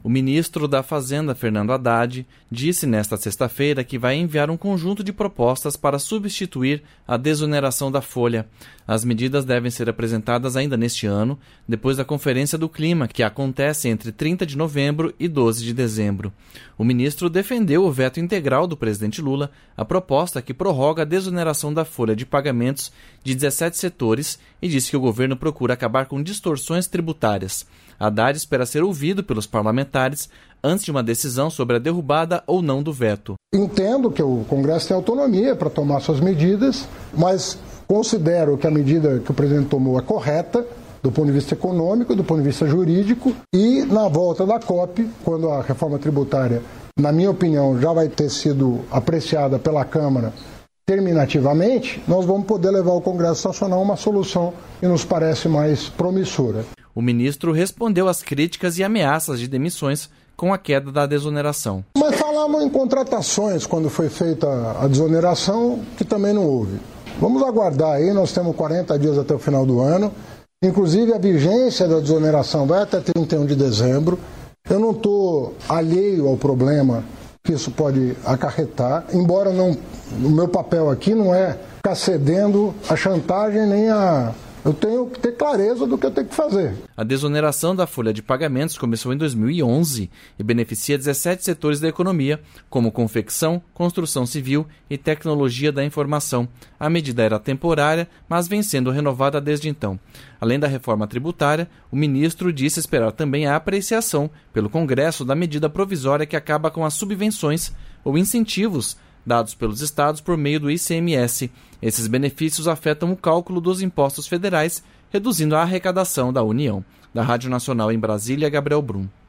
O ministro da Fazenda, Fernando Haddad, disse nesta sexta-feira que vai enviar um conjunto de propostas para substituir a desoneração da folha. As medidas devem ser apresentadas ainda neste ano, depois da Conferência do Clima, que acontece entre 30 de novembro e 12 de dezembro. O ministro defendeu o veto integral do presidente Lula, a proposta que prorroga a desoneração da folha de pagamentos de 17 setores e disse que o governo procura acabar com distorções tributárias. Haddad espera ser ouvido pelos parlamentares antes de uma decisão sobre a derrubada ou não do veto. Entendo que o Congresso tem autonomia para tomar suas medidas, mas considero que a medida que o presidente tomou é correta, do ponto de vista econômico, do ponto de vista jurídico, e na volta da COP, quando a reforma tributária, na minha opinião, já vai ter sido apreciada pela Câmara terminativamente, nós vamos poder levar ao Congresso Nacional uma solução que nos parece mais promissora. O ministro respondeu às críticas e ameaças de demissões com a queda da desoneração. Mas falamos em contratações quando foi feita a desoneração, que também não houve. Vamos aguardar aí, nós temos 40 dias até o final do ano. Inclusive a vigência da desoneração vai até 31 de dezembro. Eu não estou alheio ao problema que isso pode acarretar, embora o meu papel aqui não é ficar cedendo a chantagem nem a... Eu tenho que ter clareza do que eu tenho que fazer. A desoneração da folha de pagamentos começou em 2011 e beneficia 17 setores da economia, como confecção, construção civil e tecnologia da informação. A medida era temporária, mas vem sendo renovada desde então. Além da reforma tributária, o ministro disse esperar também a apreciação pelo Congresso da medida provisória que acaba com as subvenções ou incentivos dados pelos estados por meio do ICMS. Esses benefícios afetam o cálculo dos impostos federais, reduzindo a arrecadação da União. Da Rádio Nacional em Brasília, Gabriel Brum.